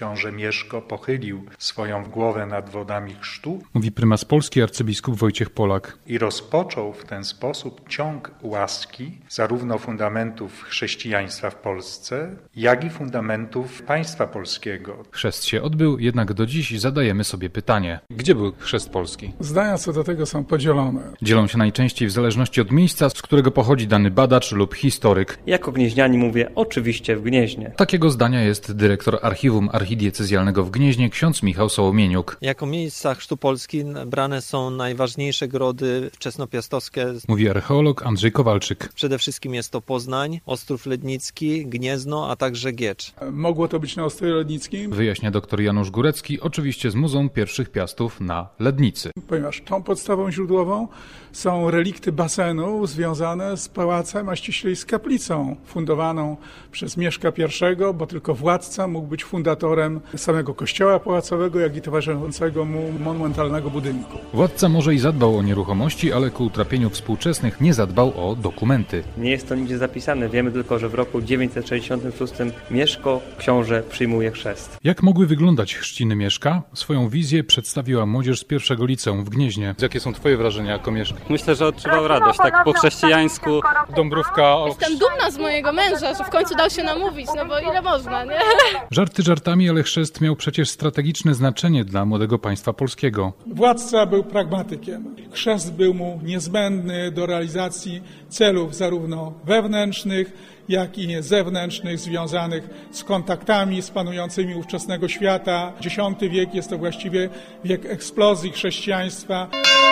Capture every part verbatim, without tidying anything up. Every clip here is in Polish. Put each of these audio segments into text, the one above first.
książę Mieszko pochylił swoją głowę nad wodami chrztu. Mówi prymas Polski arcybiskup Wojciech Polak. I rozpoczął w ten sposób ciąg łaski zarówno fundamentów chrześcijaństwa w Polsce, jak i fundamentów państwa polskiego. Chrzest się odbył, jednak do dziś zadajemy sobie pytanie. Gdzie był chrzest polski? Zdania co do tego są podzielone. Dzielą się najczęściej w zależności od miejsca, z którego pochodzi dany badacz lub historyk. Jako gnieźnianin mówię oczywiście w Gnieźnie. Takiego zdania jest dyrektor Archiwum Archidiecezjalnego w Gnieźnie, ksiądz Michał Sołomieniuk. Jako miejsca chrztu Polski brane są najważniejsze grody wczesnopiastowskie. Mówi archeolog Andrzej Kowalczyk. Przede wszystkim jest to Poznań, Ostrów Lednicki, Gniezno, a także Giecz. Mogło to być na Ostrowie Lednickim? Wyjaśnia dr Janusz Górecki, oczywiście z Muzeum Pierwszych Piastów na Lednicy. Ponieważ tą podstawą źródłową są relikty basenu związane z pałacem, a ściślej z kaplicą fundowaną przez Mieszka I, bo tylko władca mógł być fundatorem samego kościoła pałacowego, jak i towarzyszącego mu monumentalnego budynku. Władca może i zadbał o nieruchomości, ale ku utrapieniu współczesnych nie zadbał o dokumenty. Nie jest to nigdzie zapisane. Wiemy tylko, że w roku dziewięćset sześćdziesiątym szóstym Mieszko, książę, przyjmuje chrzest. Jak mogły wyglądać chrzciny Mieszka? Swoją wizję przedstawiła młodzież z pierwszego liceum w Gnieźnie. Jakie są twoje wrażenia jako Mieszka? Myślę, że odczuwał radość, tak po chrześcijańsku. Dąbrówka... Jestem dumna z mojego męża, że w końcu dał się namówić, no bo ile można, nie? Żarty żartami, ale chrzest miał przecież strategiczne znaczenie dla młodego państwa polskiego. Władca był pragmatykiem. Chrzest był mu niezbędny do realizacji celów zarówno wewnętrznych, jak i zewnętrznych, związanych z kontaktami z panującymi ówczesnego świata. Dziesiąty wiek jest to właściwie wiek eksplozji chrześcijaństwa.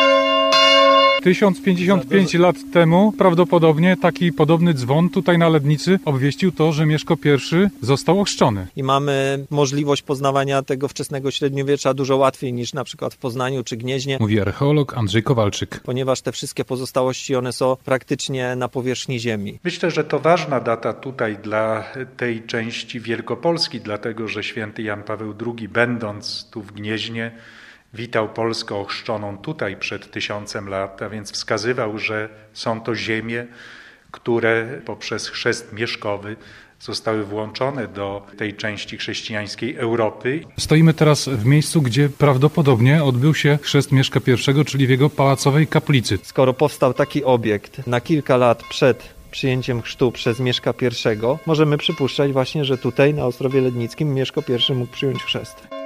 tysiąc pięćdziesiąt pięć lat temu prawdopodobnie taki podobny dzwon tutaj na Lednicy obwieścił to, że Mieszko I został ochrzczony. I mamy możliwość poznawania tego wczesnego średniowiecza dużo łatwiej niż na przykład w Poznaniu czy Gnieźnie. Mówi archeolog Andrzej Kowalczyk. Ponieważ te wszystkie pozostałości, one są praktycznie na powierzchni ziemi. Myślę, że to ważna data tutaj dla tej części Wielkopolski, dlatego że święty Jan Paweł drugi, będąc tu w Gnieźnie, witał Polskę ochrzczoną tutaj przed tysiącem lat, a więc wskazywał, że są to ziemie, które poprzez chrzest mieszkowy zostały włączone do tej części chrześcijańskiej Europy. Stoimy teraz w miejscu, gdzie prawdopodobnie odbył się chrzest Mieszka I, czyli w jego pałacowej kaplicy. Skoro powstał taki obiekt na kilka lat przed przyjęciem chrztu przez Mieszka I, możemy przypuszczać właśnie, że tutaj na Ostrowie Lednickim Mieszko I mógł przyjąć chrzest.